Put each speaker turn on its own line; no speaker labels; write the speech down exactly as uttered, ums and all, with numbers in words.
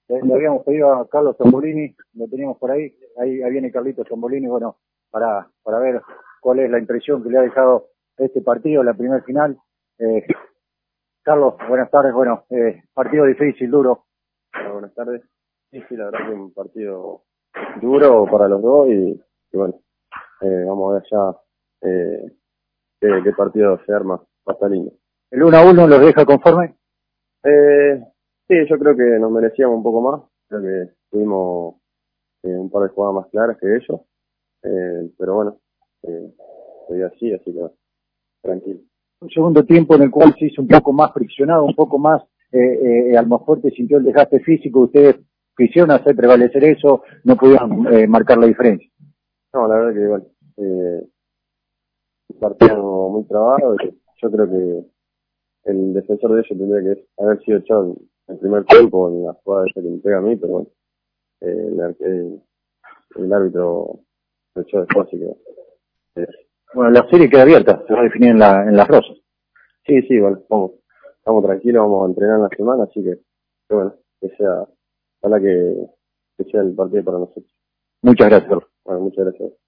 Le, le habíamos pedido a Carlos Tombolini, lo teníamos por ahí, ahí, ahí viene Carlitos Tombolini, bueno, para, para ver cuál es la impresión que le ha dejado este partido, la primer final. Eh, Carlos, buenas tardes, bueno, eh, partido difícil, duro.
Hola, buenas tardes. Sí, sí, la verdad que un partido duro para los dos y, y bueno, eh, vamos a ver ya eh, qué, qué partido se arma, va a estar lindo.
¿El uno a uno los deja conforme?
Eh, sí, yo creo que nos merecíamos un poco más, creo que tuvimos eh, un par de jugadas más claras que ellos, eh, pero bueno, eh, soy así, así que bueno, tranquilo.
Un segundo tiempo en el cual se hizo un poco más friccionado, un poco más, eh, eh, Almafuerte sintió el desgaste físico, ustedes quisieron hacer prevalecer eso, no pudieron eh, marcar la diferencia.
No, la verdad que bueno, eh, un partido muy trabado, y yo creo que el defensor de ellos tendría que haber sido echado en el primer tiempo en la jugada esa que me pega a mí, pero bueno, eh, el, el, el árbitro lo echó después, así que... Eh.
Bueno, la serie queda abierta, se va a definir en, la, en las rosas.
Sí, sí, bueno, vamos, estamos tranquilos, vamos a entrenar en la semana, así que, que bueno, que sea, ojalá que, que sea el partido para nosotros.
Muchas gracias.
Bueno, muchas gracias.